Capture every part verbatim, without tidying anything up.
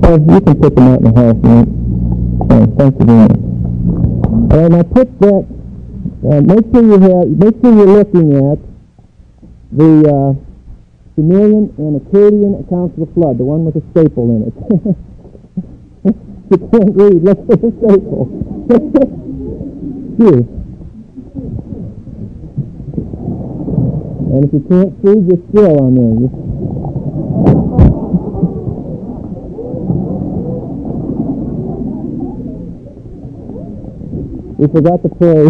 Well, you can put them out in the house, mate. Uh, thank you very much. And I put that, uh, make sure you have, make sure you're looking at the uh, Sumerian and Akkadian accounts of the flood, the one with the staple in it. You can't read, look for the staple. Phew. And if you can't see, just still on there. Just we forgot to pray.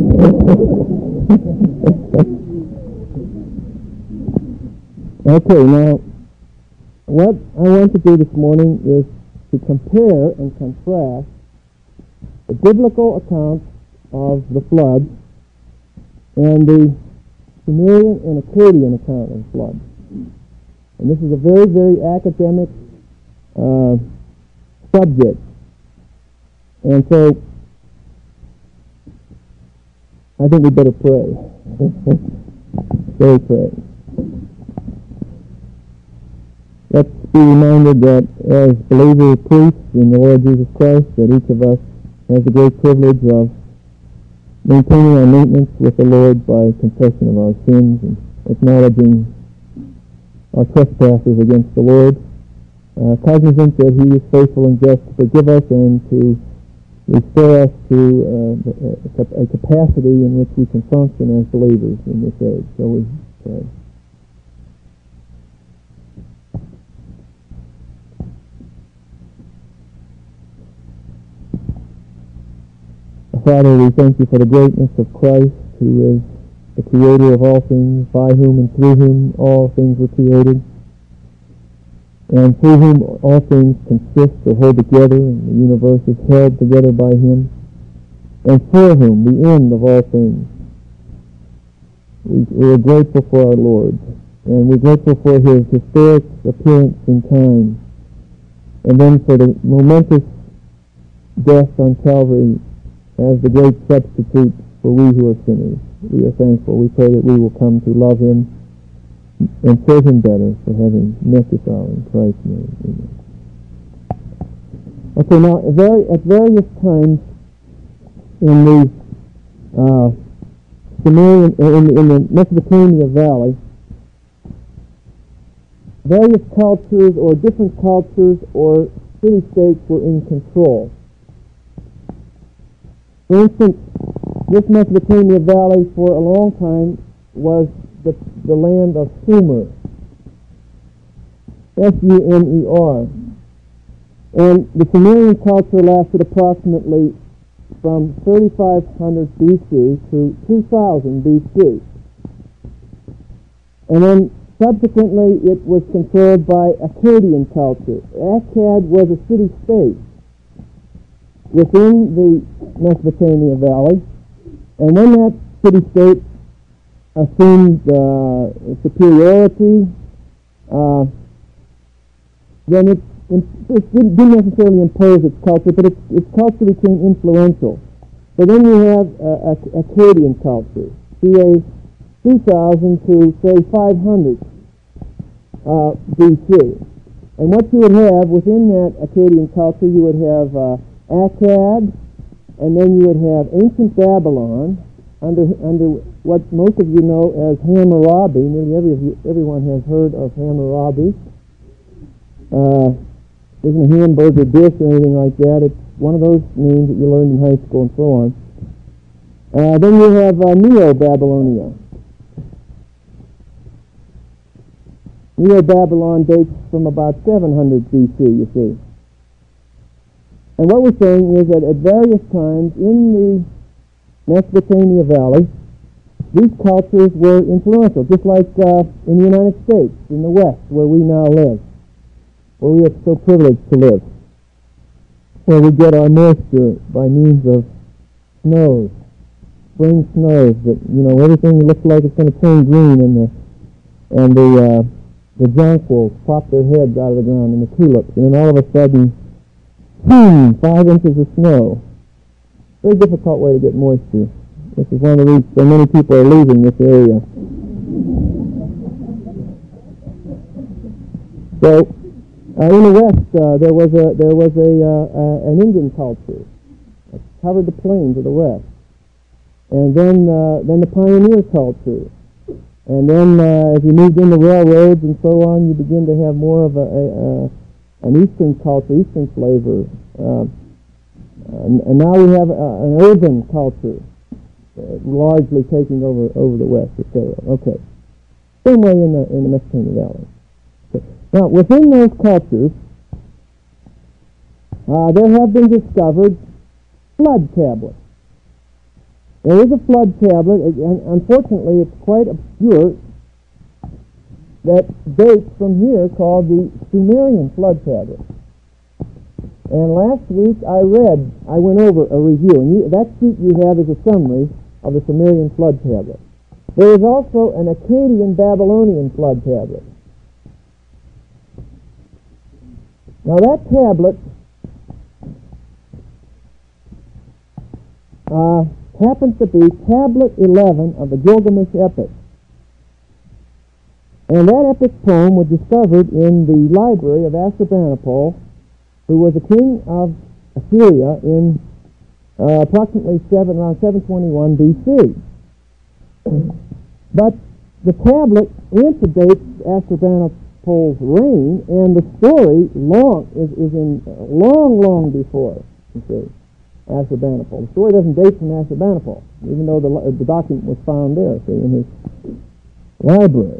Okay, now, what I want to do this morning is to compare and contrast the biblical accounts of the flood and the Sumerian and Akkadian account of the flood. And this is a very, very academic uh, subject. And so, I think we better pray. Very pray. Let's be reminded that as believer priests in the Lord Jesus Christ, that each of us has the great privilege of maintaining our maintenance with the Lord by confession of our sins and acknowledging our trespasses against the Lord, uh, cognizant that He is faithful and just to forgive us and to restore us to uh, a capacity in which we can function as believers in this age. So we pray. Father, we thank you for the greatness of Christ, who is the creator of all things, by whom and through whom all things were created, and through whom all things consist or hold together, and the universe is held together by him, and for whom the end of all things. We, we are grateful for our Lord, and we're grateful for his historic appearance in time, and then for the momentous death on Calvary as the great substitute for we who are sinners. We are thankful. We pray that we will come to love him and serve him better for having met us all in Christ's name. Amen. Okay, now at, very, at various times in the uh, Sumerian, in, in the Mesopotamia Valley, various cultures or different cultures or city-states were in control. For instance, this Mesopotamia Valley for a long time was the, the land of Sumer, S U M E R. And the Sumerian culture lasted approximately from thirty-five hundred B C to two thousand B C. And then subsequently it was controlled by Akkadian culture. Akkad was a city-state within the Mesopotamia Valley, and when that city-state assumed uh, superiority, uh, then it, it didn't necessarily impose its culture, but its, its culture became influential. So then you have uh, Akkadian culture, C A two thousand to, say, five hundred uh, B C. And what you would have within that Akkadian culture, you would have uh, Akkad, and then you would have ancient Babylon under under what most of you know as Hammurabi. Nearly every of you, everyone has heard of Hammurabi. Uh, isn't a hamburger dish or anything like that. It's one of those names that you learned in high school and so on. Uh, then you have uh, Neo-Babylonia. Neo-Babylon dates from about seven hundred B C, you see. And what we're saying is that at various times in the Mesopotamia Valley, these cultures were influential, just like uh, in the United States, in the West, where we now live, where we are so privileged to live, where we get our moisture by means of snows, spring snows, that, you know, everything looks like it's going to turn green, and the and the uh, the jonquils pop their heads out of the ground, and the tulips, and then all of a sudden, boom, five inches of snow. Very difficult way to get moisture. This is one of the reasons so many people are leaving this area. So, Uh, in the West, uh, there was a there was a uh, uh, an Indian culture that covered the plains of the West, and then uh, then the pioneer culture, and then uh, as you moved into railroads and so on, you begin to have more of a, a, a an Eastern culture, Eastern flavor, uh, and, and now we have uh, an urban culture, uh, largely taking over over the West, et cetera. Okay, same way in the in the Mesopotamia Valley. Now, within those cultures, uh, there have been discovered flood tablets. There is a flood tablet, and unfortunately it's quite obscure, that dates from here called the Sumerian flood tablet. And last week I read, I went over a review, and you, that sheet you have is a summary of the Sumerian flood tablet. There is also an Akkadian Babylonian flood tablet. Now that tablet uh, happens to be tablet eleven of the Gilgamesh epic. And that epic poem was discovered in the library of Ashurbanipal, who was a king of Assyria in uh, approximately seven, around seven twenty-one B C. But the tablet antedates Ashurbanipal Paul's reign, and the story long is, is in uh, long, long before, you see, Ashurbanipal. The story doesn't date from Ashurbanipal, even though the, the document was found there, see, in his library.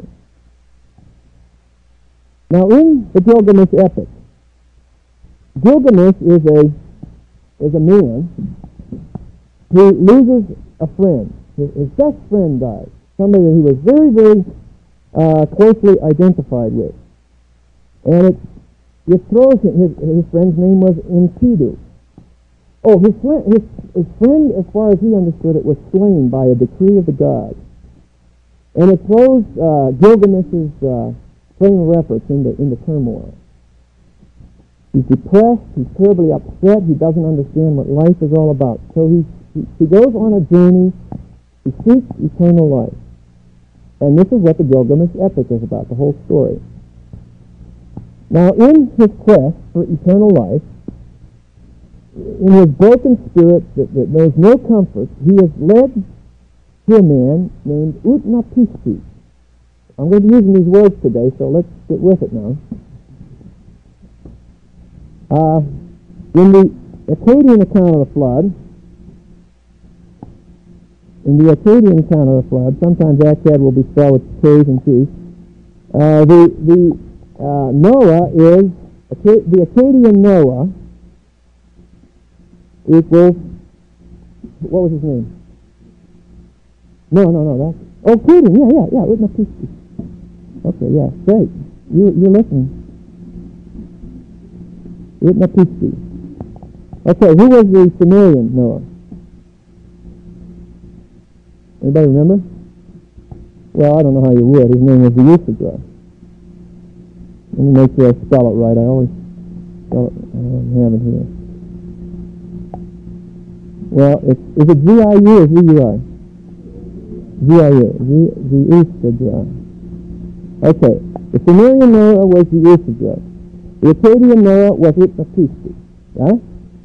Now, in the Gilgamesh epic, Gilgamesh is a is a man who loses a friend. His, his best friend dies, somebody that he was very, very Uh, closely identified with, and it it throws him. His, his friend's name was Enkidu. Oh, his friend, his, his friend, as far as he understood it, was slain by a decree of the gods, and it throws uh, Gilgamesh's uh, frame of reference into into turmoil. He's depressed. He's terribly upset. He doesn't understand what life is all about. So he he, he goes on a journey. He seeks eternal life. And this is what the Gilgamesh epic is about, the whole story. Now, in his quest for eternal life, in his broken spirit that, that knows no comfort, he is led to a man named Utnapishtim. I'm going to be using these words today, so let's get with it now. Uh, in the Akkadian account of the flood, In the Akkadian account of the flood, sometimes Akkad will be spelled with K's and T's. Uh, the the uh, Noah is the Akkadian Noah equals, what was his name? No, no, no. That's oh, Akkadian. Yeah, yeah, yeah. Utnapishtim. Okay, yeah, great. You you're listening. Utnapishtim. Okay, who was the Sumerian Noah? Anybody remember? Well, I don't know how you would. His name was Euphedra. Let me make sure I spell it right. I always spell it. I don't have it here. Well, it's, is it G I U or V U I? G I U. The Euphedra. Okay. The Sumerian Noah was the Euphedra. The Akkadian Noah was Utnapishtim. Right?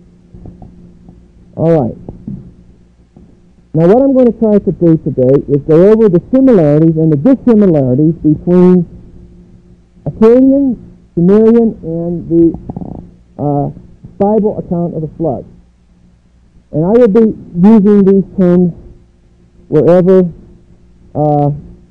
All right. Now, what I'm going to try to do today is go over the similarities and the dissimilarities between Akkadian, Sumerian, and the uh, Bible account of the flood. And I will be using these terms wherever uh,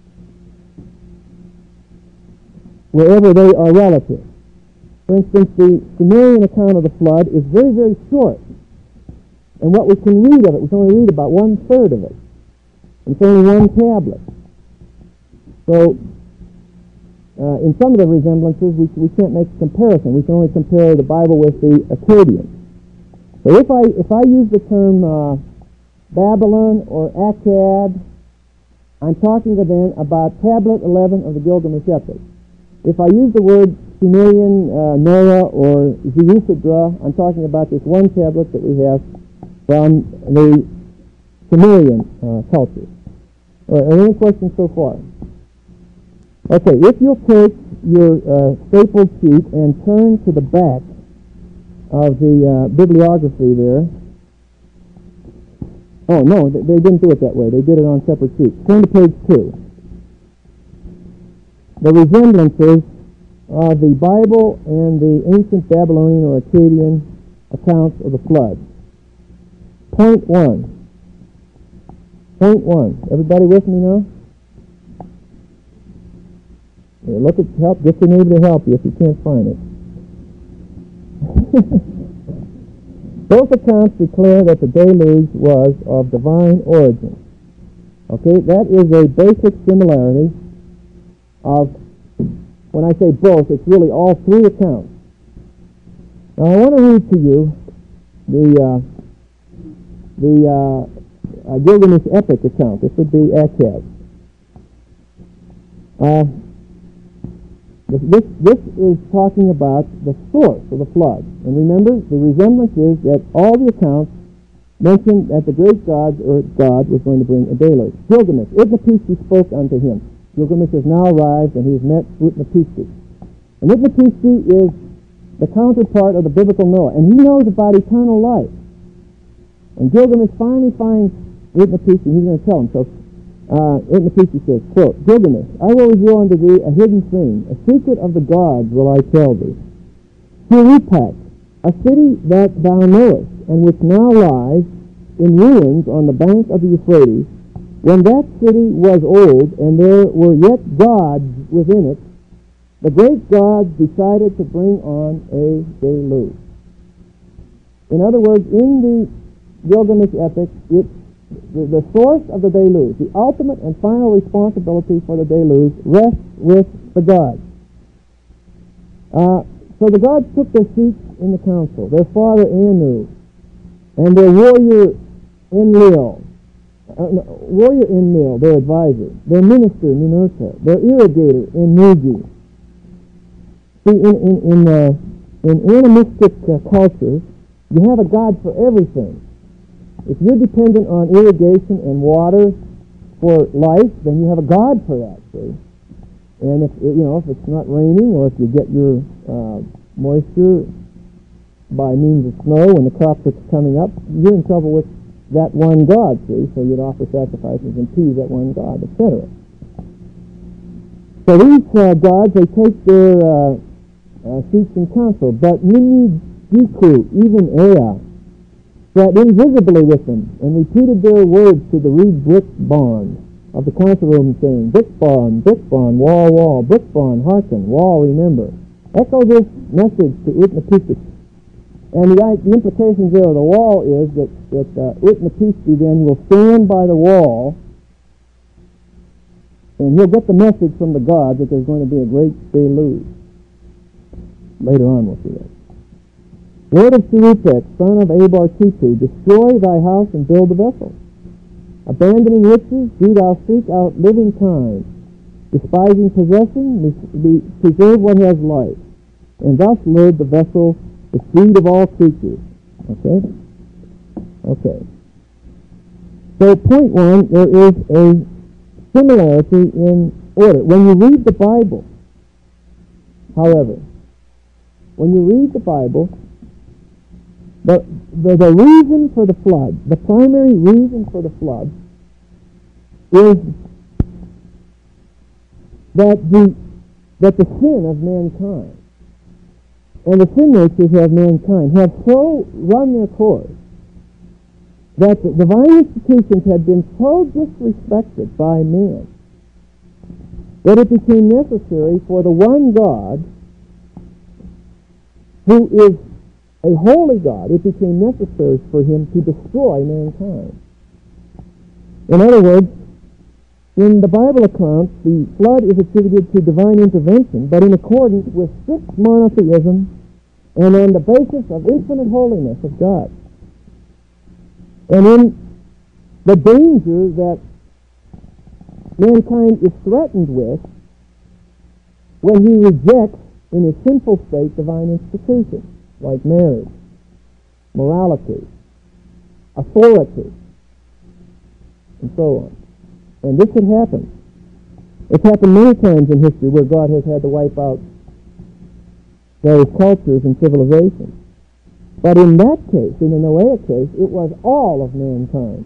wherever they are relative. For instance, the Sumerian account of the flood is very, very short. And what we can read of it, we can only read about one-third of it. It's only one tablet. So, uh, in some of the resemblances, we, we can't make a comparison. We can only compare the Bible with the Akkadian. So if I if I use the term uh, Babylon or Akkad, I'm talking then about tablet eleven of the Gilgamesh epic. If I use the word Sumerian uh, Noah or Euphedra, I'm talking about this one tablet that we have from the Sumerian uh, culture. All right, are there any questions so far? Okay, if you'll take your uh, stapled sheet and turn to the back of the uh, bibliography there. Oh, no, they, they didn't do it that way. They did it on separate sheets. Turn to page two. The resemblances of the Bible and the ancient Babylonian or Akkadian accounts of the flood. Point one. Point one. Everybody with me now? Here, look at help. Get your neighbor to help you if you can't find it. Both accounts declare that the deluge was of divine origin. Okay, that is a basic similarity of, when I say both, it's really all three accounts. Now I want to read to you the uh, the uh, uh, Gilgamesh epic account. This would be Akkad. Uh, This, this is talking about the source of the flood. And remember, the resemblance is that all the accounts mention that the great God, or God, was going to bring a deluge. Gilgamesh, Utnapishtim spoke unto him. Gilgamesh has now arrived, and he has met Utnapishtim. And Utnapishtim is the counterpart of the biblical Noah, and he knows about eternal life. And Gilgamesh finally finds Utnapishtim, he's going to tell him. So, Uh, Utnapishtim says, quote, Gilgamesh, I will reveal unto thee a hidden thing, a secret of the gods will I tell thee. Shurippak, a city that thou knowest, and which now lies in ruins on the bank of the Euphrates, when that city was old, and there were yet gods within it, the great gods decided to bring on a deluge. In other words, in the Gilgamesh epic, it The, the source of the deluge, the ultimate and final responsibility for the deluge, rests with the gods. Uh, so the gods took their seats in the council, their father Anu, and their warrior Enlil, uh, no, warrior Enlil, their advisor, their minister Ninurta, their irrigator Enlil. See, in in in, uh, in animistic uh, cultures, you have a god for everything. If you're dependent on irrigation and water for life, then you have a god for that, see? And if you know if it's not raining, or if you get your uh, moisture by means of snow when the crops are coming up, you're in trouble with that one god, see? So you'd offer sacrifices and appease that one god, et cetera. So these uh, gods, they take their uh, uh, seats in council, but Nini Jiku, even Ea, sat invisibly with them, and repeated their words to the reed brick bond of the council room, saying, Brick bond, brick bond, wall, wall, brick bond, hearken, wall, remember. Echo this message to Utnapishtim. And the, the implications there of the wall is that, that uh, Utnapishtim then will stand by the wall, and he'll get the message from the gods that there's going to be a great deluge. Later on we'll see that. Word of Shurippak, son of Abar-Titu, destroy thy house and build a vessel. Abandoning riches, do thou seek out living kind. Despising possession, be, preserve what has life. And thus live the vessel, the seed of all creatures. Okay? Okay. So point one, there is a similarity in order. When you read the Bible, however, when you read the Bible, The, the, the reason for the flood, the primary reason for the flood, is that the, that the sin of mankind and the sin natures of mankind have so run their course that the divine institutions had been so disrespected by man that it became necessary for the one God, who is a holy God, it became necessary for him to destroy mankind. In other words, in the Bible accounts, the flood is attributed to divine intervention, but in accordance with strict monotheism and on the basis of infinite holiness of God. And in the danger that mankind is threatened with when he rejects in his sinful state divine institutions, like marriage, morality, authority, and so on. And this had happened. It's happened many times in history where God has had to wipe out various cultures and civilizations. But in that case, in the Noahic case, it was all of mankind.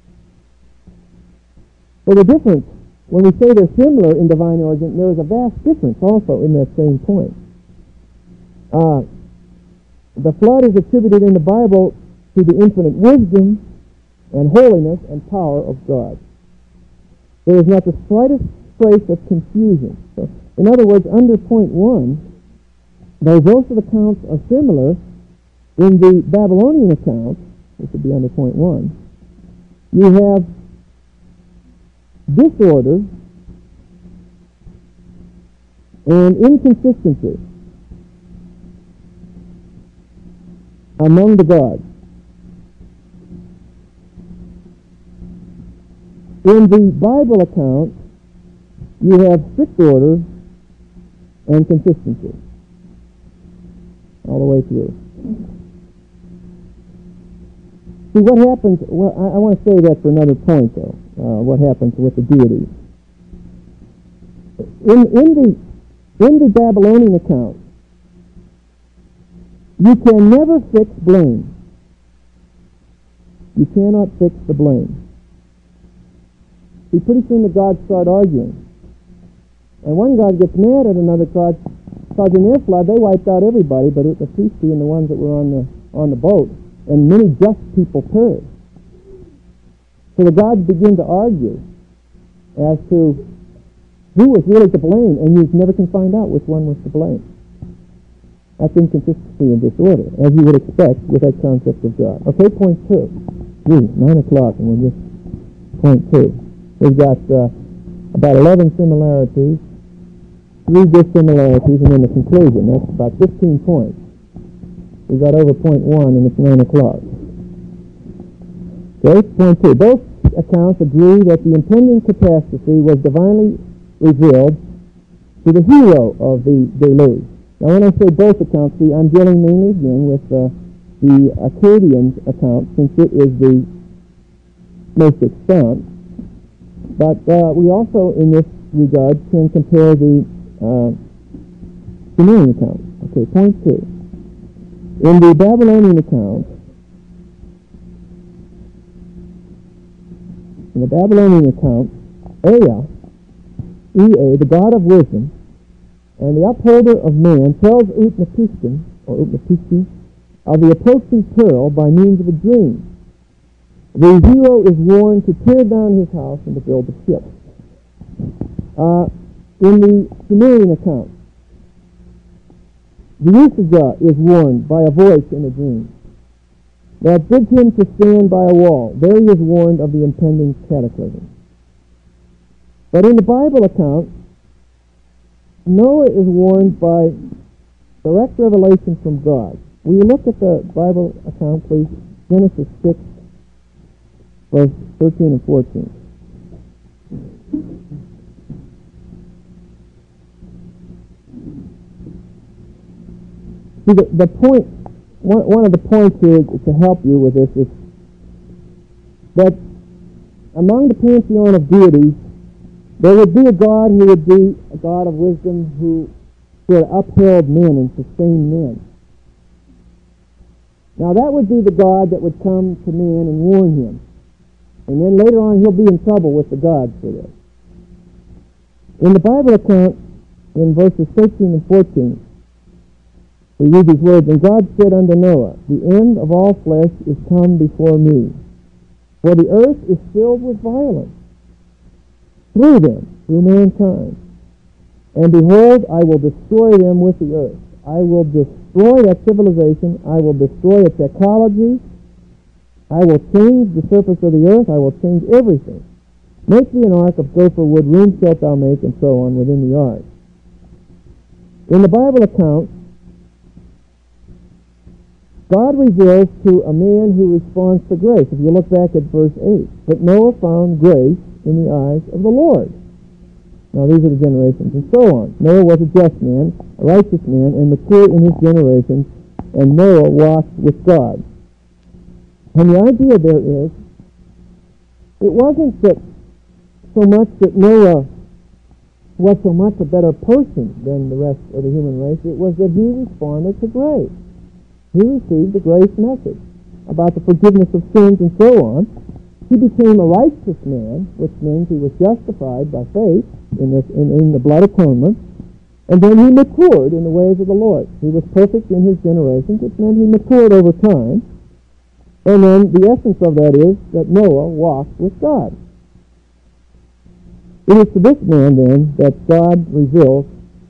So the difference, when we say they're similar in divine origin, there is a vast difference also in that same point. Uh, the flood is attributed in the Bible to the infinite wisdom and holiness and power of God. There is not the slightest trace of confusion. So, in other words, under point one, though both of the accounts are similar, in the Babylonian account, which would be under point one, you have disorder and inconsistency among the gods. In the Bible account, you have strict order and consistency all the way through. See, what happens, well, I, I want to say that for another point, though, uh, what happens with the deities. In, in, the, in the Babylonian account, you can never fix blame. You cannot fix the blame. See, pretty soon the gods start arguing. And one god gets mad at another god, because in their flood they wiped out everybody, but it, the priestly and the ones that were on the, on the boat. And many just people perished. So the gods begin to argue as to who was really to blame, and you never can find out which one was to blame. That's inconsistency and disorder, as you would expect with that concept of God. Okay, point two. Ooh, nine o'clock, and we'll just point two. We've got uh, about eleven similarities, three dissimilarities, and then the conclusion. That's about fifteen points. We got over point one, and it's nine o'clock. Okay, point two. Both accounts agree that the impending catastrophe was divinely revealed to the hero of the deluge. Now, when I say both accounts, see, I'm dealing mainly again with uh, the Akkadian account, since it is the most extant. But uh, we also, in this regard, can compare the uh, Sumerian account. Okay, point two. In the Babylonian account, in the Babylonian account, Ea, Ea, the god of wisdom, and the upholder of man, tells Utnapishtim, or Utnapishtim, of the approaching peril by means of a dream. The hero is warned to tear down his house and to build a ship. Uh, in the Sumerian account, the Usaja is warned by a voice in a dream that bids him to stand by a wall. There he is warned of the impending cataclysm. But in the Bible account, Noah is warned by direct revelation from God. Will you look at the Bible account, please? Genesis six, verse thirteen and fourteen. See, the, the point, one, one of the points here to help you with this is that among the pantheon of deities, there would be a God who would be a God of wisdom who would upheld men and sustained men. Now that would be the God that would come to man and warn him. And then later on he'll be in trouble with the gods for this. In the Bible account, in verses thirteen and fourteen, we read these words, "And God said unto Noah, The end of all flesh is come before me, for the earth is filled with violence through them, through mankind. And behold, I will destroy them with the earth." I will destroy that civilization. I will destroy its ecology. I will change the surface of the earth. I will change everything. "Make thee an ark of gopher wood, room shalt thou make," and so on within the ark. In the Bible account, God reveals to a man who responds to grace. If you look back at verse eight, "But Noah found grace in the eyes of the Lord." Now these are the generations, and so on. Noah was a just man, a righteous man, and mature in his generations, and Noah walked with God. And the idea there is, it wasn't that so much that Noah was so much a better person than the rest of the human race. It was that he responded to grace. He received the grace message about the forgiveness of sins and so on. He became a righteous man, which means he was justified by faith in, this, in, in the blood atonement. And then he matured in the ways of the Lord. He was perfect in his generations, which meant he matured over time. And then the essence of that is that Noah walked with God. It is to this man, then, that God reveals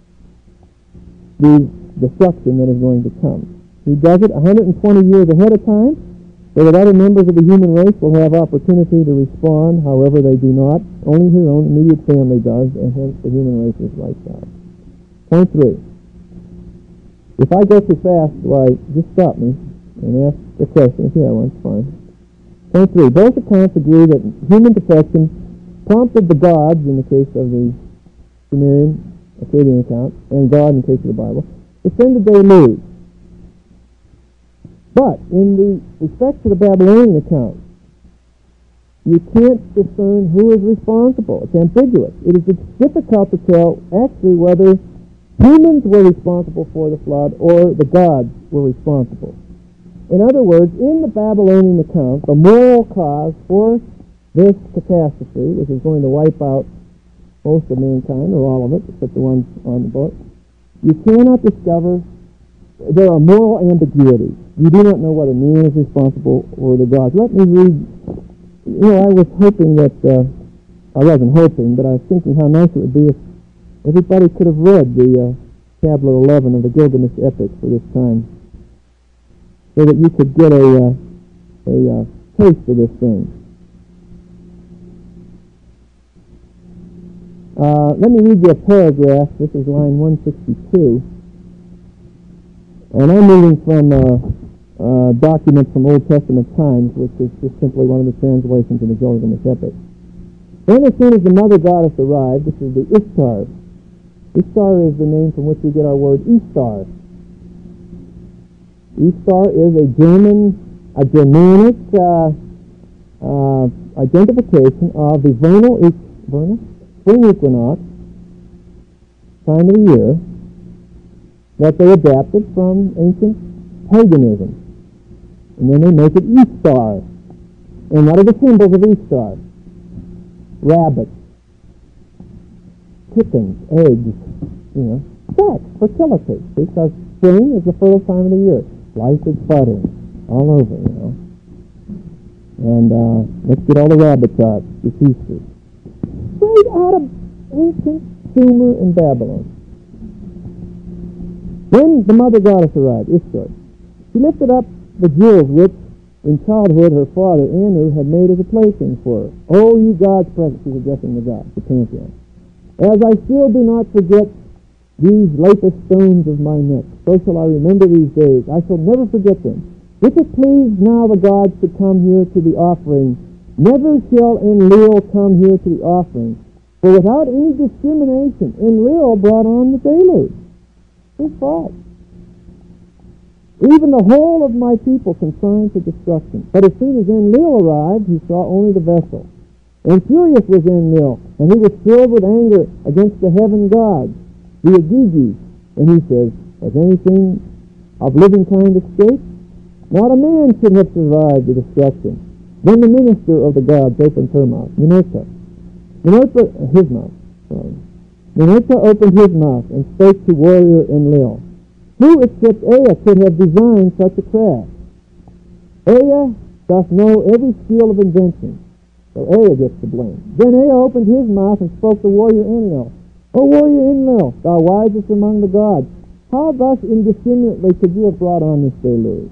the destruction that is going to come. He does it one hundred twenty years ahead of time, so that other members of the human race will have opportunity to respond. However, they do not. Only his own immediate family does, and hence the human race is wiped out. Point three. If I go too fast, why, just stop me and ask the question. If you have one, it's fine. Point three. Both accounts agree that human defection prompted the gods, in the case of the Sumerian, Akkadian account, and God in the case of the Bible, to send a deluge. But in the respect to the Babylonian account, you can't discern who is responsible. It's ambiguous. It is difficult to tell actually whether humans were responsible for the flood or the gods were responsible. In other words, in the Babylonian account, the moral cause for this catastrophe, which is going to wipe out most of mankind, or all of it, except the ones on the boat, you cannot discover. There are moral ambiguities. You do not know whether man is responsible or the gods. Let me read. You know, I was hoping that, uh, I wasn't hoping, but I was thinking how nice it would be if everybody could have read the uh, tablet eleven of the Gilgamesh epic for this time, so that you could get a, uh, a uh, taste of this thing. Uh, let me read you a paragraph. This is line one sixty-two. And I'm reading from a, a document from Old Testament times, which is just simply one of the translations of the Gilgamesh epic. Then as soon as the mother goddess arrived, this is the Ishtar. Ishtar is the name from which we get our word Istar. Istar is a German, a Germanic uh, uh, identification of the vernal, vernal spring equinox, time of the year, that they adapted from ancient paganism. And then they make it Istar. And what are the symbols of Istar? Rabbits, chickens, eggs, you know, sex, fertility, because spring is the fertile time of the year. Life is budding all over, you know. And uh, let's get all the rabbits out. It's Easter. Straight out of ancient Sumer and Babylon. Then the mother goddess arrived, Ishtar. She lifted up the jewels which, in childhood, her father, Anu, had made as a plaything for her. Oh, you gods present, she's addressing the gods, the pantheon. As I still do not forget these lapis stones of my neck, so shall I remember these days. I shall never forget them. If it please now the gods to come here to the offering, never shall Enlil come here to the offering. For without any discrimination, Enlil brought on the deluge. His fault. Even the whole of my people consigned to destruction. But as soon as Enlil arrived, he saw only the vessel. And furious was Enlil, and he was filled with anger against the heaven gods, the Agigi. And he says, has anything of living kind escaped? Not a man should have survived the destruction. Then the minister of the gods opened her mouth, Minerva. Minerva, his mouth, sorry. Minerva opened his mouth and spake to warrior Enlil. Who except Ea could have designed such a craft? Ea doth know every skill of invention, so Ea gets the blame. Then Ea opened his mouth and spoke to warrior Enlil. O warrior Enlil, thou wisest among the gods, how thus indiscriminately could you have brought on this deluge?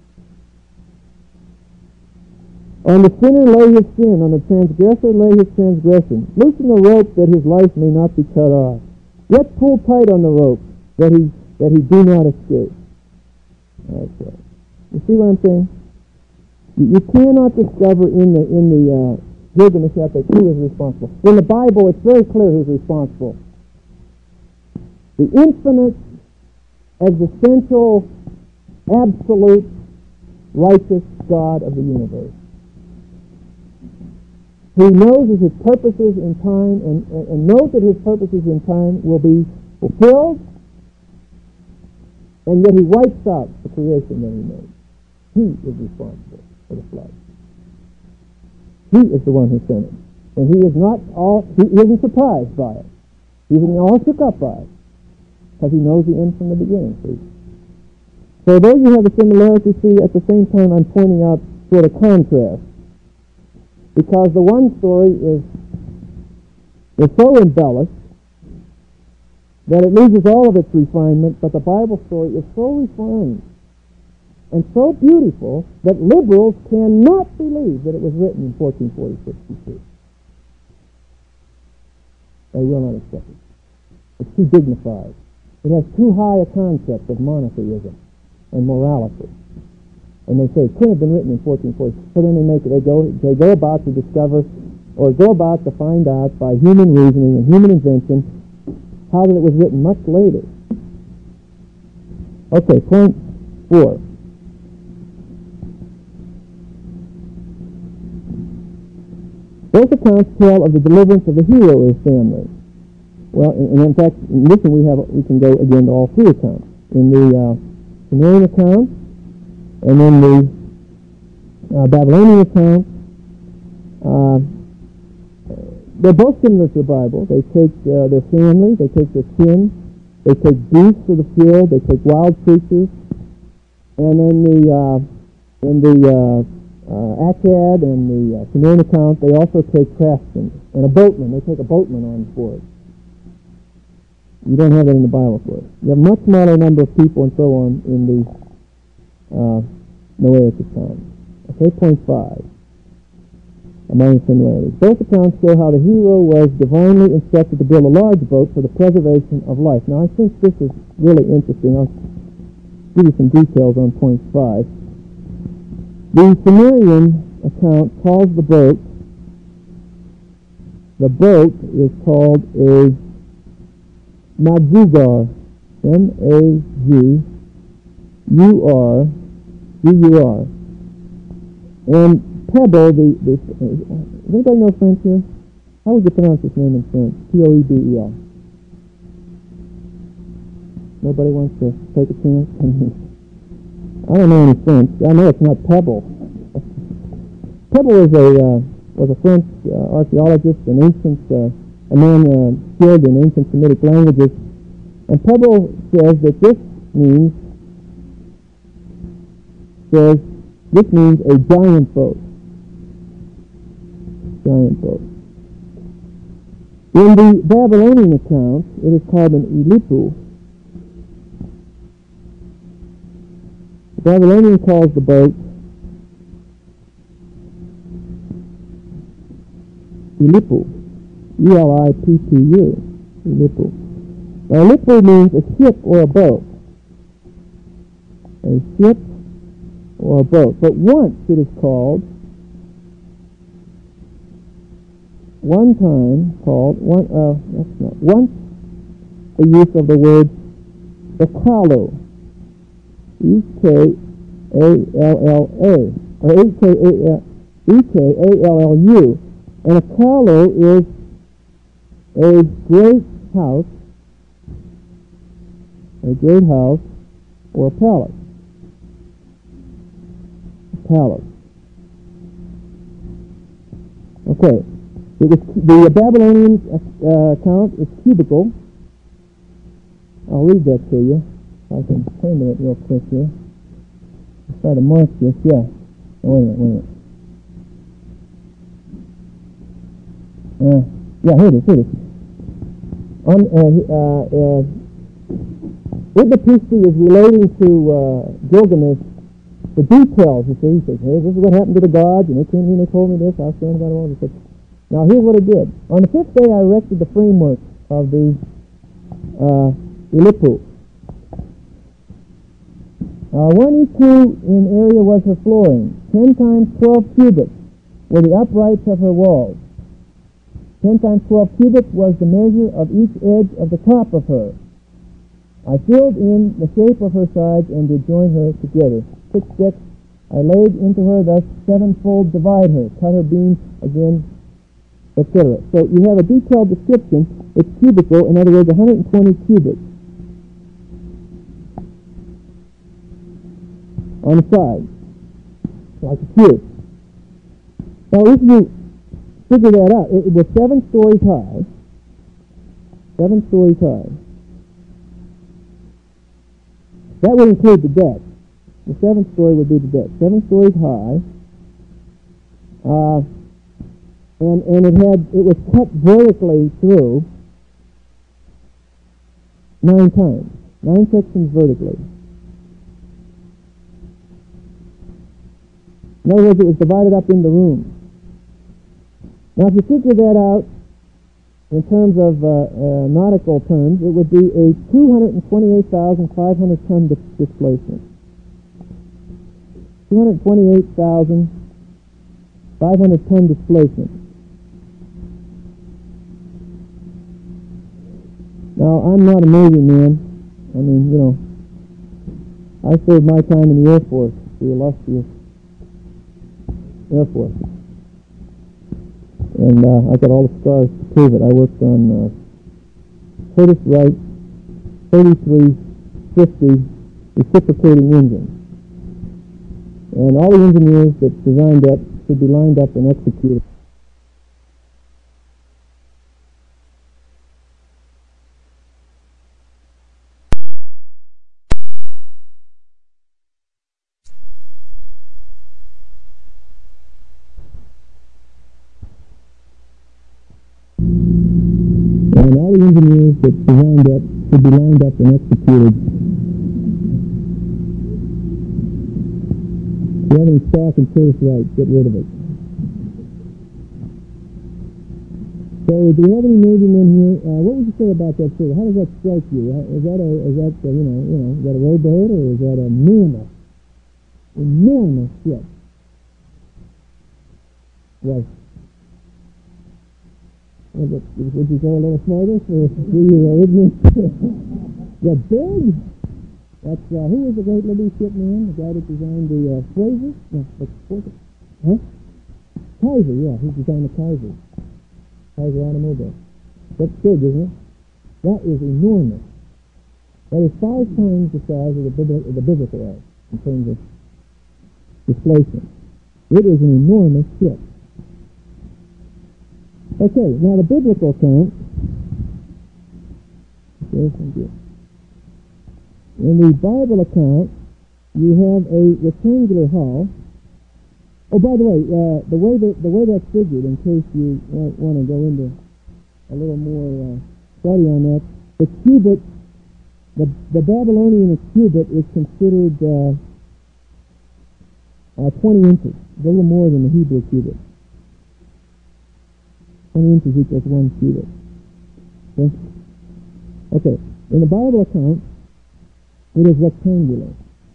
On the sinner lay his sin, on the transgressor lay his transgression. Loosen the rope that his life may not be cut off. Yet pull tight on the rope that he that he do not escape. That's right. You see what I'm saying? You, you cannot discover in the in the uh, Gilgamesh epic who is responsible. In the Bible, it's very clear who's responsible. The infinite, existential, absolute, righteous God of the universe. He knows that his purposes in time and, and, and knows that his purposes in time will be fulfilled, and yet he wipes out the creation that he made. He is responsible for the flood. He is the one who sent it. And he is not all, he isn't surprised by it. He isn't all shook up by it. Because he knows the end from the beginning. See? So though you have a similarity, see, at the same time I'm pointing out sort of contrast. Because the one story is, is so embellished that it loses all of its refinement, but the Bible story is so refined and so beautiful that liberals cannot believe that it was written in fourteen forty-six B C. They will not accept it. It's too dignified. It has too high a concept of monotheism and morality. And they say it couldn't have been written in fourteen forty. So then they make it. They go. They go about to discover, or go about to find out by human reasoning and human invention, how that it was written much later. Okay, point four. Both accounts tell of the deliverance of the hero of his family. Well, and in fact, in this one we have we can go again to all three accounts. In the uh, Sumerian account, and in the uh, Babylonian account, uh, they're both similar to the Bible. They take uh, their family, they take their kin, they take beasts of the field, they take wild creatures, and in the uh, in the uh, uh, Akkad and the uh, Sumerian account, they also take craftsmen and a boatman. They take a boatman on board. You don't have that in the Bible for it. You have a much smaller number of people and so on in the uh, Noahic account. Okay, point five. Among similarities. Both accounts show how the hero was divinely instructed to build a large boat for the preservation of life. Now, I think this is really interesting. I'll give you some details on point five. The Sumerian account calls the boat, the boat is called a Majugar, M A G U R G U R. And Pebble, the, the, does anybody know French here? How would you pronounce this name in French? P O E B E L. Nobody wants to take a chance? I don't know any French. I know it's not Pebble. Pebble was a uh, was a French uh, archaeologist, an ancient uh, a man uh, skilled in ancient Semitic languages, and Pebble says that this means says this means a giant boat. Giant boat. In the Babylonian account, it is called an Ilipu. The Babylonian calls the boat Ilipu. E L I P P U. Ilipu. Now, Ilipu means a ship or a boat. A ship or a boat. But once it is called, one time called, one, uh, that's not, once the use of the word Ekalu. E K A L L A. Or E K A L L U. And a Ekalu is a great house, a great house, or a palace. A palace. Okay. It was, the Babylonian uh, account is cubical. I'll read that to you. I can turn to it real quick here. I'll try to mark this. Yeah. Oh, wait a minute, wait a minute. Uh, yeah, here it is, here it is. On, uh, uh, uh, Ibn-Tusi is relating to uh, Gilgamesh the details, you see. He says, hey, this is what happened to the gods, and they came here and they told me this, I was standing by the wall. He said, now here's what it did. On the fifth day I erected the framework of the uh, Ilipu. Uh, one eku in area was her flooring. Ten times twelve cubits were the uprights of her walls. Ten times twelve cubits was the measure of each edge of the top of her. I filled in the shape of her sides and did join her together. Six sticks I laid into her, thus sevenfold divide her. Cut her beams again et cetera. So you have a detailed description. It's cubical, in other words, one hundred twenty cubits on the side, like a cube. Now, if you figure that out, it was seven stories high, seven stories high. That would include the deck. The seventh story would be the deck. Seven stories high. Uh, and and it had it was cut vertically through nine times, nine sections vertically. In other words, it was divided up into rooms. Now, if you figure that out in terms of uh, uh, nautical terms, it would be a two hundred twenty-eight thousand five hundred ton dis- displacement. two hundred twenty-eight thousand five hundred ton displacement. Now, I'm not a Navy man. I mean, you know, I served my time in the Air Force, the illustrious Air Force. And uh, I got all the scars to prove it. I worked on uh, Curtiss Wright thirty-three fifty reciprocating engines. And all the engineers that designed that should be lined up and executed. And all the engineers that designed that should be lined up and executed. If you have any stock in Curtiss Wright, get rid of it. So, do we have any Navy men here? Uh, what would you say about that figure? How does that strike you? Is that a, is that a, you know, you know, is that a rowboat or is that a mammoth, enormous ship? Yes. Would you go a little smarter for the ignorant? Yeah, big. That's uh, who was the great Liberty ship man? The guy that designed the uh, Fraser? No, the huh? Kaiser. Yeah, he designed the Kaiser. Kaiser automobile. That's big, isn't it? That is enormous. That is five times the size of the the biblical ark in terms of displacement. It is an enormous ship. Okay, now the biblical account. In the Bible account, you have a rectangular hull. Oh, by the way, uh, the way that the way that's figured, in case you want, want to go into a little more uh, study on that, the cubit, the the Babylonian cubit is considered uh, uh, twenty inches, a little more than the Hebrew cubit. twenty inches equals one cubit. Okay? Okay. In the Bible account, it is rectangular.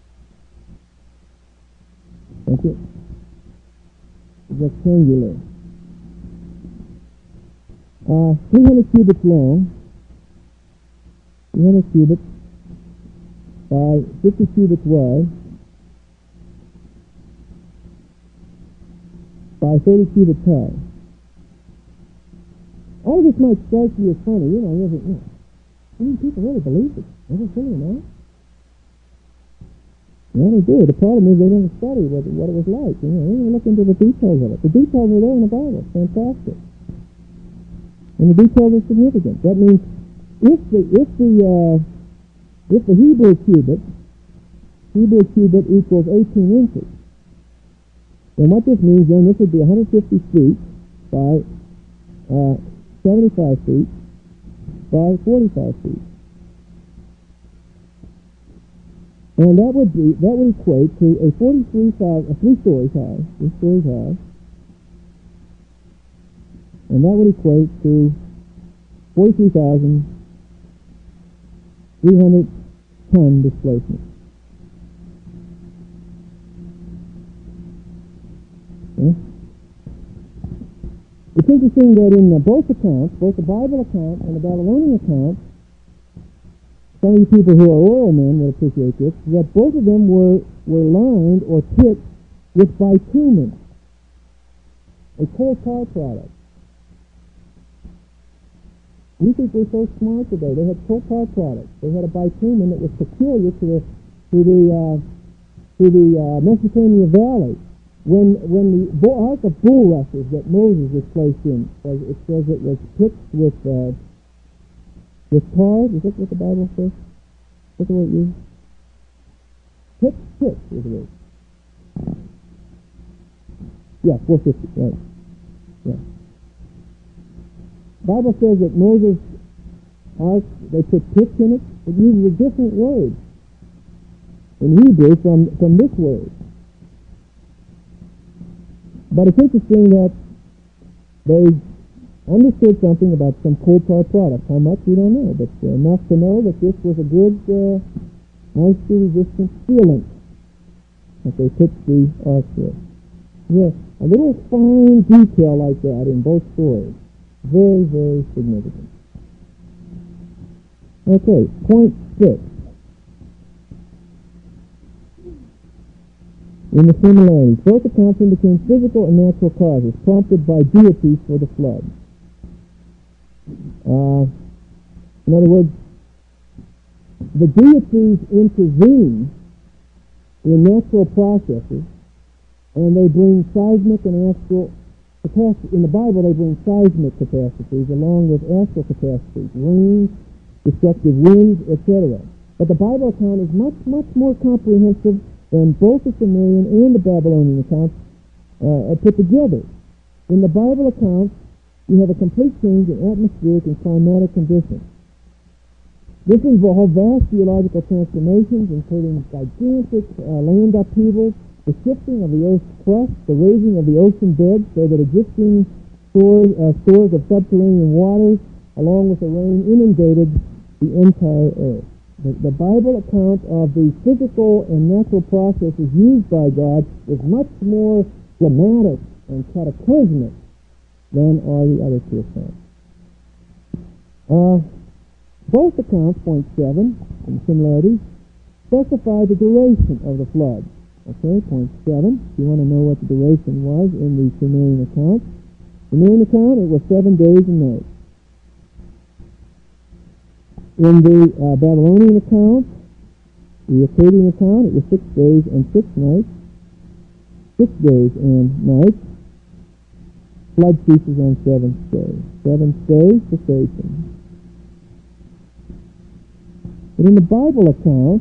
Thank you. Rectangular. Uh, three hundred cubits long, three hundred cubits by fifty cubits wide, by thirty cubits high. All of this might strike you as funny, you know, you think, oh, how many people really believe it? Is it silly enough? Yeah, they do. The problem is they didn't study what, what it was like. You know, they didn't look into the details of it. The details are there in the Bible. It's fantastic. And the details are significant. That means if the if the uh, if the Hebrew cubit Hebrew cubit equals eighteen inches, then what this means then this would be one hundred fifty feet by uh, seventy-five feet by forty-five feet. And that would be that would equate to a forty-three thousand, uh, three stories high, three stories high, and that would equate to forty-three thousand three hundred ton displacement. Okay. It's interesting that in uh, both accounts, both the Bible account and the Babylonian account, some of you people who are oil men will appreciate this, that both of them were, were lined or pitched with bitumen, a coal tar product. We think we're so smart today. They had coal tar products. They had a bitumen that was peculiar to the to the uh, to the uh, Mesopotamia Valley. When when the bull, Ark of Bulrushes that Moses was placed in, was, it says it was pitched with uh, with tar. Is that what the Bible says? What's the word used? Pitch, pitch is the word. Yeah, four fifty. Right. Yeah. Bible says that Moses' ark, they put pitch in it. It uses a different word in Hebrew from, from this word. But it's interesting that they understood something about some coal tar product. How much, we don't know, but uh, enough to know that this was a good uh, moisture-resistant sealant that they pitched the ark with. Yeah, a little fine detail like that in both stories. Very, very significant. Okay, point six. In the similarities, both accounts indicate physical and natural causes prompted by deities for the flood. Uh, in other words, the deities intervene in natural processes, and they bring seismic and astral catastrophes. In the Bible, they bring seismic catastrophes along with astral catastrophes, rains, destructive winds, et cetera. But the Bible account is much, much more comprehensive than both the Sumerian and the Babylonian accounts uh, are put together. In the Bible accounts, you have a complete change in atmospheric and climatic conditions. This involved vast geological transformations, including gigantic uh, land upheavals, the shifting of the Earth's crust, the raising of the ocean beds so that existing stores, uh, stores of subterranean waters, along with the rain, inundated the entire Earth. The, the Bible account of the physical and natural processes used by God is much more dramatic and cataclysmic than are the other two accounts. Uh, both accounts, point seven, in similarities, specify the duration of the flood. Okay, point seven, if you want to know what the duration was in the Sumerian account. The Sumerian account, it was seven days and nights. In the uh, Babylonian account, the Akkadian account, it was six days and six nights. Six days and nights. Flood ceases on seventh day. Seventh day, cessation. But in the Bible account,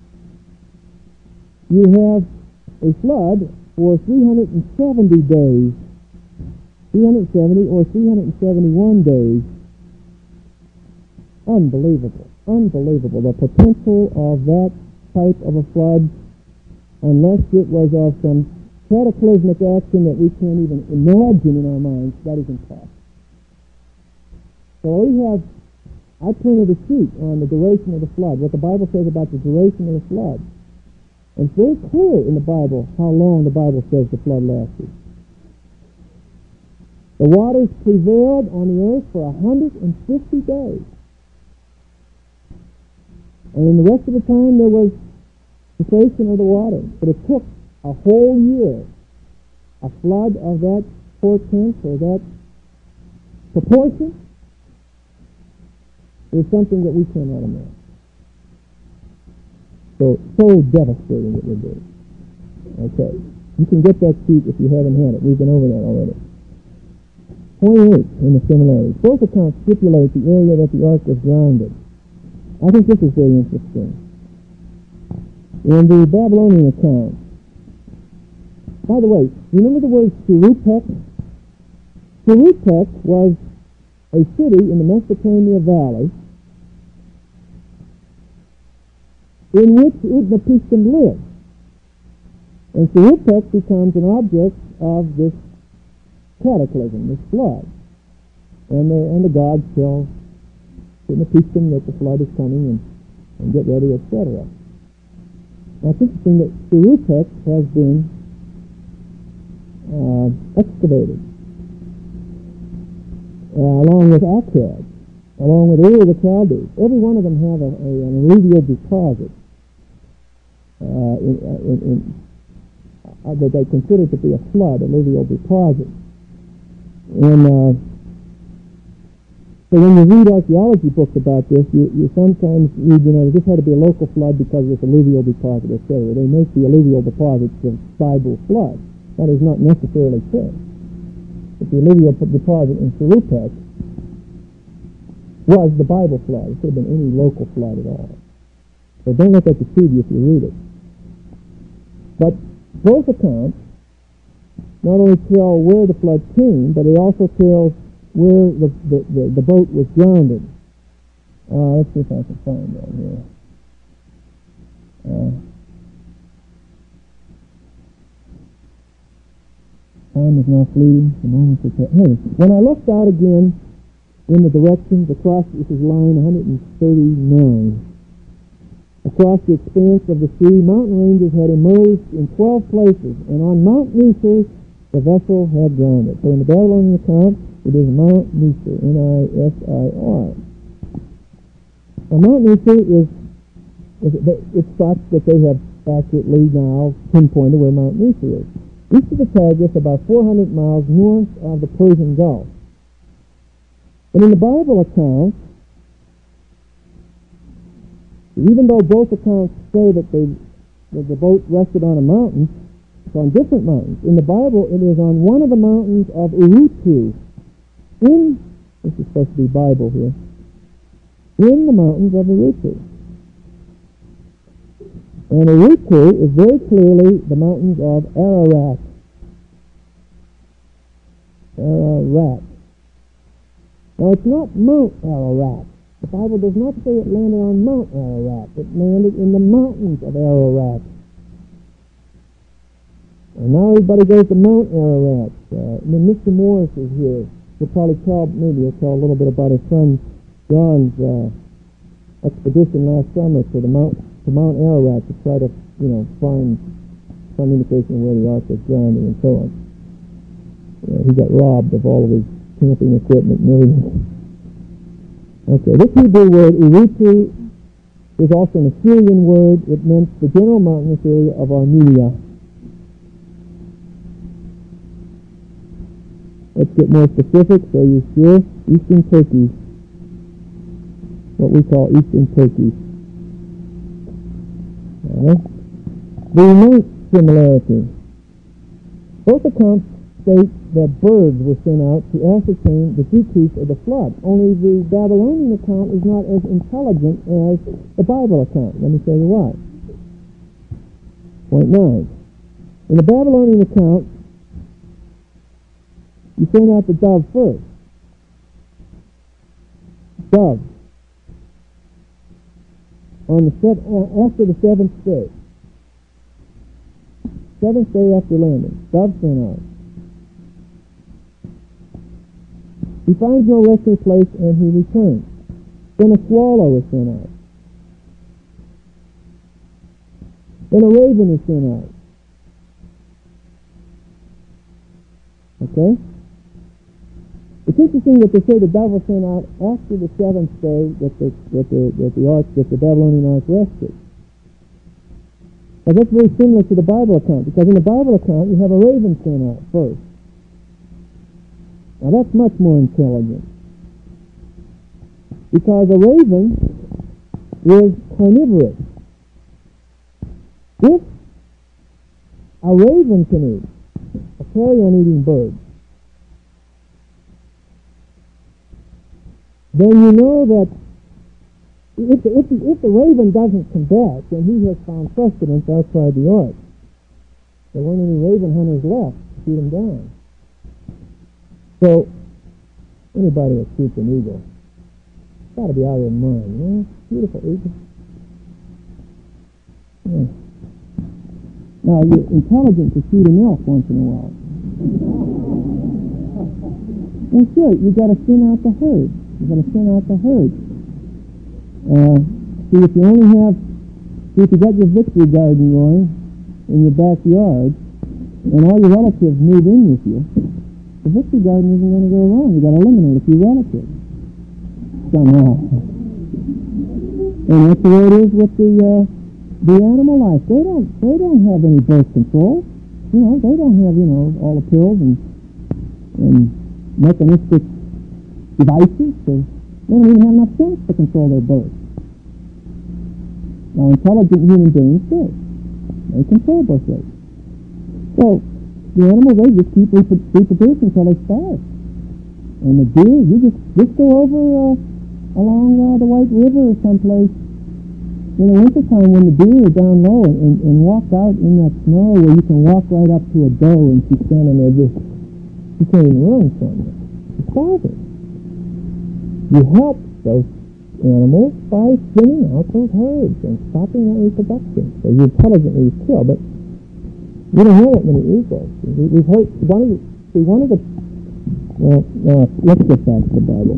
you have a flood for three hundred seventy days. three hundred seventy or three hundred seventy-one days. Unbelievable. Unbelievable. The potential of that type of a flood, unless it was of some cataclysmic action that we can't even imagine in our minds, that is impossible. So we have, I printed a sheet on the duration of the flood, what the Bible says about the duration of the flood. And it's very clear in the Bible how long the Bible says the flood lasted. The waters prevailed on the earth for one hundred fifty days. And in the rest of the time, there was cessation of the water. But it took a whole year. A flood of that portent or that proportion is something that we cannot imagine. So, so devastating it would be. Okay. You can get that sheet if you haven't had it. We've been over that already. Point eight in the similarities. Both accounts stipulate the area that the ark was grounded. I think this is very interesting. In the Babylonian account, by the way, remember the word Surupek? Surupek was a city in the Mesopotamia Valley in which Utnapishtim lived. And Surupek becomes an object of this cataclysm, this flood. And the, and the gods tell Utnapishtim that the flood is coming and, and get ready, et cetera. Now it's interesting that Surupek has been uh, excavated uh, along with Akkad, along with Ur the Chaldees. Every one of them have a, a, an alluvial deposit uh, in, in, in, uh, that they consider to be a flood, alluvial deposit. And uh, So when you read archaeology books about this, you, you sometimes read, you know, this had to be a local flood because of this alluvial deposit, et cetera. They make the alluvial deposits the Bible flood. That is not necessarily true. But the alluvial deposit in Cherupec was the Bible flood. It could have been any local flood at all. So don't look at the treaty if you read it. But both accounts not only tell where the flood came, but it also tells where the, the, the, the boat was grounded. Uh, let's see if I can find that here. Uh, time is now fleeting. The moments are passing. Hey, when I looked out again in the directions across, this is line one thirty-nine, across the expanse of the sea, mountain ranges had emerged in twelve places, and on Mount Nisr the vessel had grounded. So in the Babylonian account, it is Mount Nisr, N I S I R. Now, Mount Nisr is, is it's thought that they have accurately now pinpointed where Mount Nisr is. East of the Tigris, about four hundred miles north of the Persian Gulf. And in the Bible account, even though both accounts say that, they, that the boat rested on a mountain, it's on different mountains. In the Bible, it is on one of the mountains of Urutu. In, this is supposed to be Bible here, in the mountains of Urutu. And Urutu is very clearly the mountains of Ararat. Ararat. Now, it's not Mount Ararat. The Bible does not say it landed on Mount Ararat. It landed in the mountains of Ararat. And now everybody goes to Mount Ararat. Uh, and then Mister Morris is here. He'll probably tell, maybe he'll tell a little bit about his son John's uh, expedition last summer to the Mount to Mount Ararat to try to, you know, find some indication of where the ark was grounded and so on. Uh, he got robbed of all of his camping equipment and everything. Okay, this Hebrew word, Urutu, is also an Assyrian word. It meant the general mountainous area of Armenia. Let's get more specific. So you sure? Eastern Turkey. What we call Eastern Turkey. Right. The ninth similarity. Both accounts state that birds were sent out to ascertain the decrease of the flood. Only the Babylonian account is not as intelligent as the Bible account. Let me tell you why. Point nine. In the Babylonian account, you send out the dove first. Dove. On the sev- uh, after the seventh day. Seventh day after landing. Dove sent out. He finds no resting place and he returns. Then a swallow is sent out. Then a raven is sent out. Okay? It's interesting that they say the dove was sent out after the seventh day that the that the that the ark that the Babylonian ark rested. Now that's very similar to the Bible account, because in the Bible account you have a raven sent out first. Now that's much more intelligent, because a raven is carnivorous. If a raven can eat, a carrion-eating bird, then you know that if the, if, the, if the raven doesn't come back, then he has found sustenance outside the ark. There weren't any raven hunters left to shoot him down. So, anybody that shoots an eagle, it's got to be out of their mind, you know? Beautiful eagle. Yeah. Now, you're intelligent to shoot an elk once in a while. Well, sure, you got to thin out the herd. You got to thin out the herd. Uh, see, if you only have, see, if you got your victory garden going in your backyard, and all your relatives move in with you, the victory garden isn't going to go wrong. You got to eliminate a few relatives somehow. And that's the way it is with the uh, the animal life. They don't they don't have any birth control. You know, they don't have you know all the pills and and mechanistic devices to They don't even have enough sense to control their birth. Now, intelligent human beings do. They control birth rates. So, the animals, they just keep reproducing until they starve. And the deer, you just, just go over uh, along uh, the White River or someplace in the wintertime when the deer are down low and, and, and walk out in that snow where you can walk right up to a doe and she's standing there just, she can't even run from you. She's starving. You help those animals by thinning out those herds and stopping that reproduction. So you intelligently kill, but we don't have that many eagles. We, we've heard one of the, see, one of the, well, uh, let's get back to the Bible.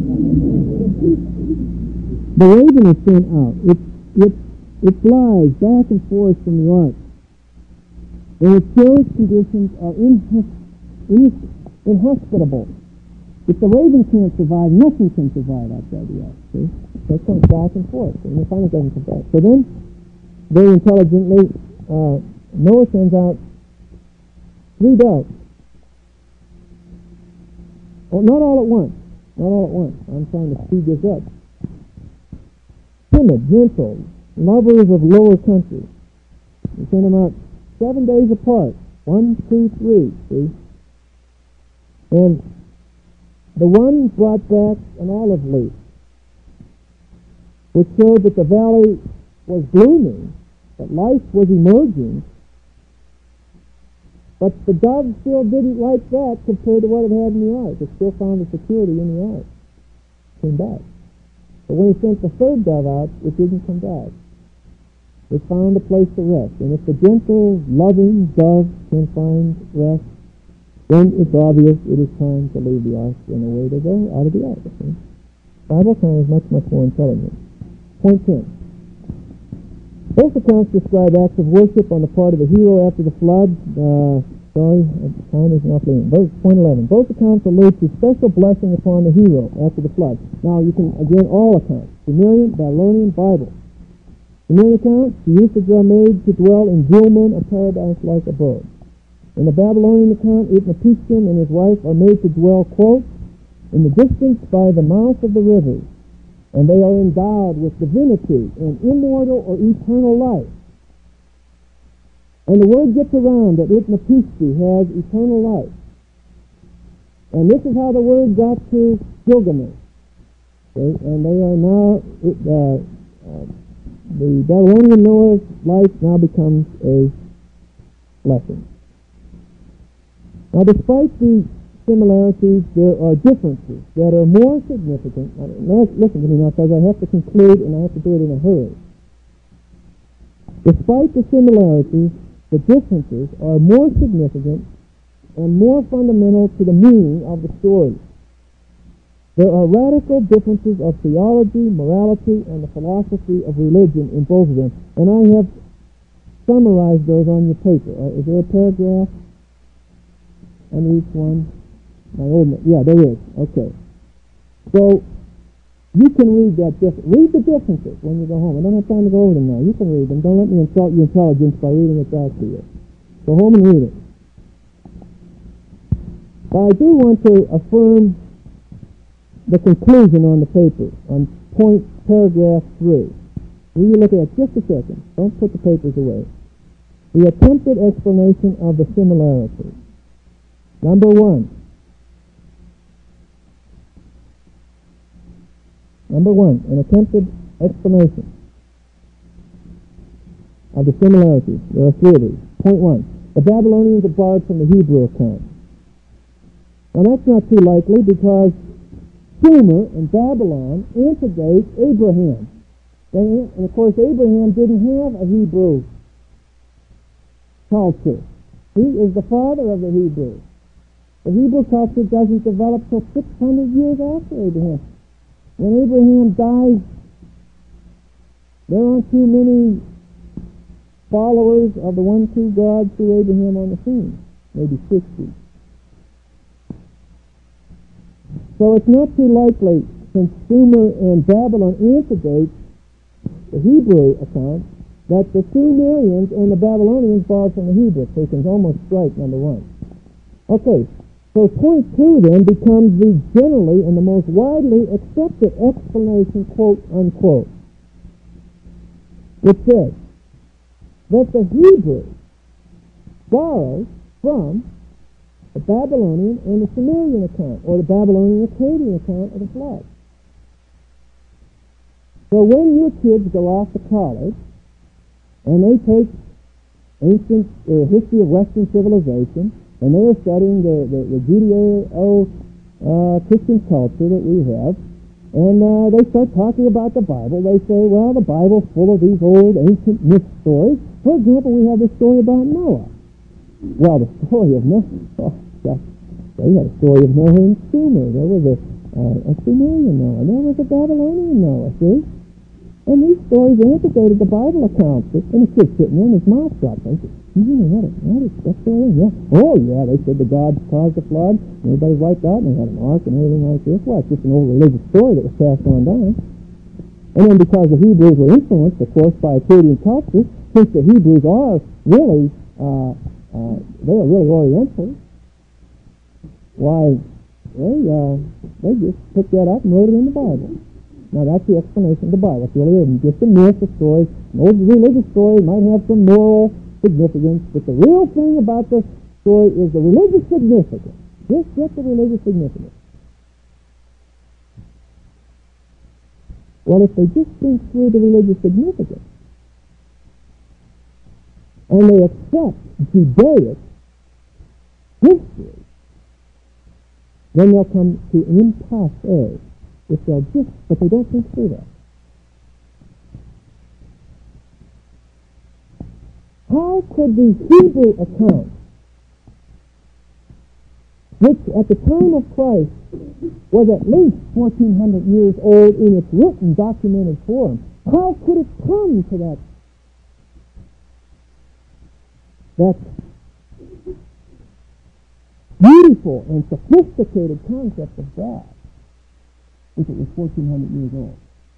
The raven is sent out. It, it, it flies back and forth from the ark. And its shows conditions are inhos- in- inhospitable. If the raven can't survive, nothing can survive outside the ark. See? So it comes back and forth, and you find it doesn't come back. So then, very intelligently, uh, Noah sends out three doves. Oh, not all at once. Not all at once. I'm trying to speed this up. Timid, gentle, lovers of lower country. You send them out seven days apart. One, two, three. See? And the one brought back an olive leaf, which showed that the valley was blooming, that life was emerging. But the dove still didn't like that compared to what it had in the ark. It still found the security in the ark. Came back. But when he sent the third dove out, it didn't come back. It found a place to rest. And if the gentle, loving dove can find rest, then it's obvious it is time to leave the ark and away to go out of the ark. The Bible time is much, much more intelligent. Point ten. Both accounts describe acts of worship on the part of the hero after the flood. Uh, sorry, time is not leaving. Verse point eleven. Both accounts allude to special blessing upon the hero after the flood. Now you can, again, all accounts. Sumerian, Babylonian, Bible. Sumerian account, the usage are made to dwell in Zulman, a paradise-like abode. In the Babylonian account, Utnapishtim and his wife are made to dwell, quote, in the distance by the mouth of the rivers, and they are endowed with divinity and immortal or eternal life. And the word gets around that Utnapishtim has eternal life. And this is how the word got to Gilgamesh. Okay? And they are now, uh, uh, the Babylonian Noah's life now becomes a lesson. Now, despite the similarities, there are differences that are more significant. Now, listen to me now, because I have to conclude, and I have to do it in a hurry. Despite the similarities, the differences are more significant and more fundamental to the meaning of the story. There are radical differences of theology, morality, and the philosophy of religion in both of them, and I have summarized those on your paper. Uh, is there a paragraph on each one? My old man. Yeah, there is. Okay. So, you can read that difference. Read the differences when you go home. I don't have time to go over them now. You can read them. Don't let me insult your intelligence by reading it back to you. Go home and read it. But I do want to affirm the conclusion on the paper, on point paragraph three. Will you look at it just a second? Don't put the papers away. The attempted explanation of the similarities. Number one. Number one, an attempted explanation of the similarities. There are three of these. Point one. The Babylonians are borrowed from the Hebrew account. Now that's not too likely because Sumer and Babylon antedate Abraham. And of course Abraham didn't have a Hebrew culture. He is the father of the Hebrews. The Hebrew culture doesn't develop till six hundred years after Abraham. When Abraham dies, there aren't too many followers of the one true God through Abraham on the scene. Maybe sixty. So it's not too likely, since Sumer and Babylon antedate the Hebrew account, that the Sumerians and the Babylonians borrowed from the Hebrew. So you can almost strike number one. Okay, So point two then becomes the generally and the most widely accepted explanation, quote unquote. It says that the Hebrew borrowed from the Babylonian and the Sumerian account, or the Babylonian Akkadian account of the flood. So when your kids go off to college and they take ancient uh, history of Western civilization, and they are studying the, the, the Judeo-Christian uh, culture that we have, and uh, they start talking about the Bible. They say, well, the Bible's full of these old ancient myth stories. For example, we have this story about Noah. Well, the story of Noah, oh, they had a story of Noah and Sumer. There was a, uh, a Sumerian Noah. There was a Babylonian Noah, see? And these stories antiquated the Bible accounts. And the kid's sitting there and his mouth dropped. They said, hmm, what is, what is that story? Yeah. Oh, yeah, they said the gods caused the flood, and everybody wiped out, and they had an ark and everything like this. Well, it's just an old religious story that was passed on down. And then because the Hebrews were influenced, of course, by Akkadian culture, since the Hebrews are really, uh, uh, they are really Oriental, why, they, uh, they just picked that up and wrote it in the Bible. Now, that's the explanation of the Bible. It's really just a myth, a story. An old religious story might have some moral significance, but the real thing about the story is the religious significance. Just get the religious significance. Well, if they just think through the religious significance, and they accept Judaic history, then they'll come to an impasse. If they'll just, but they don't think through that. How could the Hebrew account, which at the time of Christ was at least fourteen hundred years old in its written, documented form, how could it come to that, that beautiful and sophisticated concept of God, if it was fourteen hundred years old?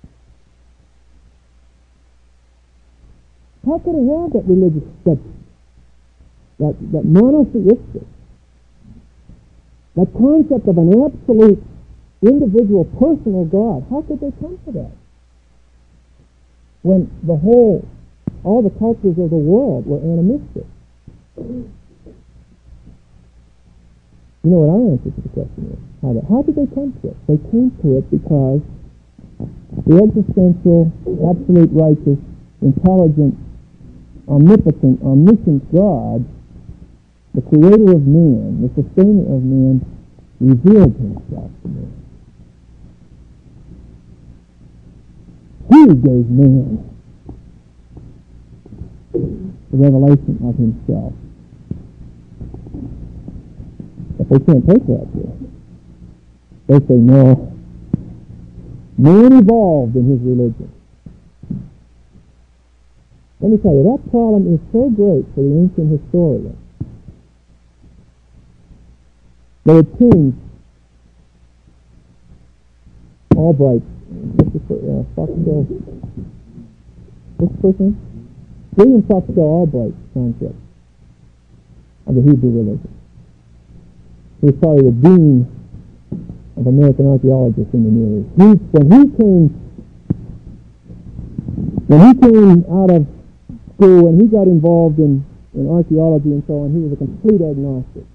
How could it have that religious, that, that, that monotheistic, that concept of an absolute, individual, personal God? How could they come to that? When the whole, all the cultures of the world were animistic. You know what our answer to the question is? How, that, how did they come to it? They came to it because the existential, absolute righteous, intelligent, omnipotent, omniscient God, the creator of man, the sustainer of man, revealed himself to man. He gave man the revelation of himself. But they can't take that here. They say, no, man evolved in his religion. Let me tell you, that problem is so great for the ancient historian that it seems Albright, what's the uh, Foxtel, what's the first name? William Foxtel Albright's concept of the Hebrew religion. He was probably the dean of American archaeologists in the Near East. He, when he came, when he came out of school and he got involved in, in archaeology and so on, he was a complete agnostic.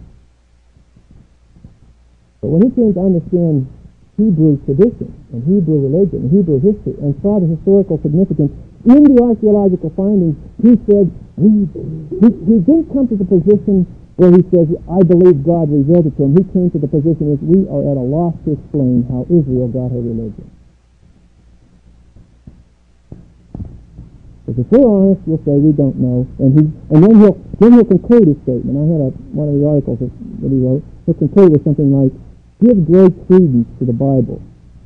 But when he came to understand Hebrew tradition and Hebrew religion and Hebrew history and saw the historical significance in the archaeological findings, he said, he, he, he didn't come to the position where he says, I believe God revealed it to him. He came to the position that we are at a loss to explain how Israel got her religion. Because if we're honest, we'll say we don't know. And he, and then he'll, then he'll conclude his statement. I had a, one of the articles that, that he wrote. He'll conclude with something like, give great credence to the Bible.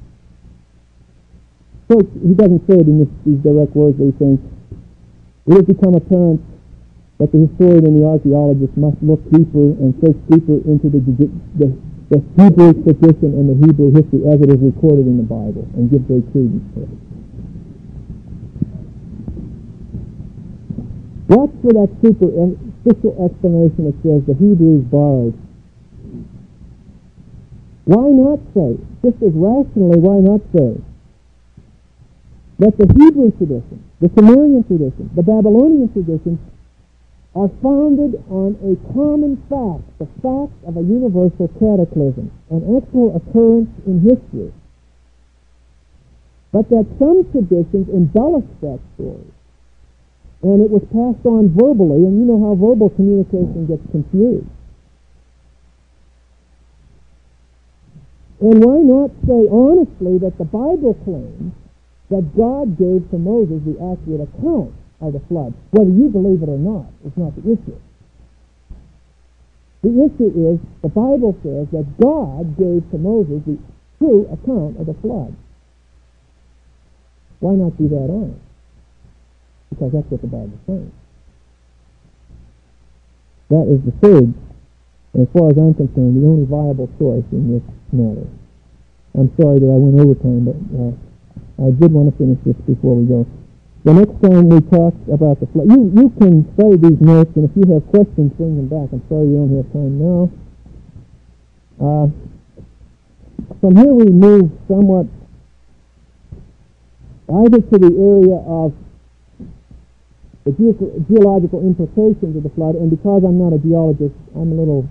So he doesn't say it in this, these direct words, but he's saying, it has become apparent that the historian and the archaeologist must look deeper and search deeper into the, the, the Hebrew tradition and the Hebrew history as it is recorded in the Bible, and give great credence to it. Watch for that superficial explanation that says the Hebrews borrowed Why not say, just as rationally, why not say that the Hebrew tradition, the Sumerian tradition, the Babylonian tradition are founded on a common fact, the fact of a universal cataclysm, an actual occurrence in history, but that some traditions embellished that story, and it was passed on verbally, and you know how verbal communication gets confused. And why not say honestly that the Bible claims that God gave to Moses the accurate account of the flood? Whether you believe it or not is not the issue. The issue is the Bible says that God gave to Moses the true account of the flood. Why not be that honest? Because that's what the Bible says. That is the third, and as far as I'm concerned, the only viable choice in this matter. I'm sorry that I went over time, but uh, I did want to finish this before we go. The next time we talk about the flood, you, you can study these notes, and if you have questions, bring them back. I'm sorry you don't have time now. Uh, from here we move somewhat either to the area of the ge- geological implications of the flood, and because I'm not a geologist, I'm a little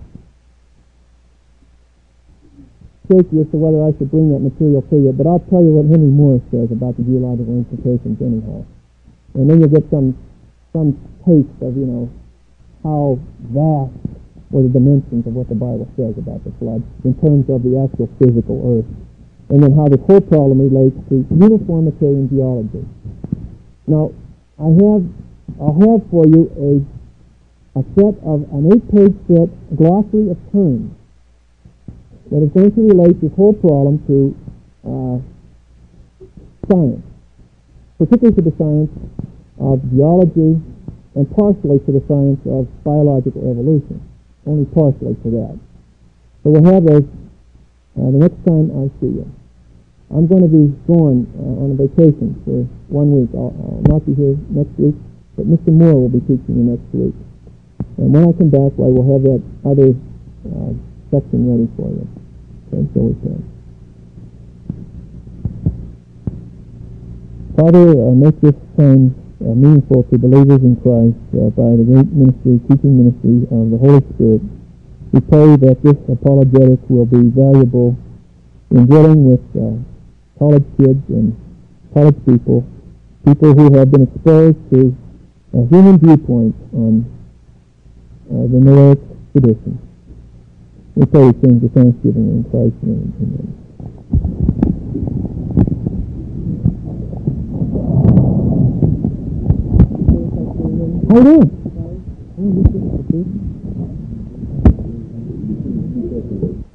shaky as to whether I should bring that material to you, but I'll tell you what Henry Moore says about the geological implications anyhow. And then you'll get some some taste of, you know, how vast were the dimensions of what the Bible says about the flood in terms of the actual physical earth. And then how this whole problem relates to uniformitarian geology. Now, I have, I'll have for you a, a set of, an eight-page set, glossary of terms that is going to relate this whole problem to uh, science, particularly to the science of geology and partially to the science of biological evolution, only partially to that. So we'll have those uh, the next time I see you. I'm going to be gone uh, on a vacation for one week. I'll, I'll not be here next week, but Mister Moore will be teaching you next week. And when I come back, I will have that other uh, section ready for you. Okay, so we can. Father, uh, make this time uh, meaningful to believers in Christ uh, by the great ministry, teaching ministry of the Holy Spirit. We pray that this apologetic will be valuable in dealing with uh, college kids and college people, people who have been exposed to a human viewpoint on uh, the Noahic tradition. We pray these things with thanksgiving in Christ's name. Amen. How are you doing?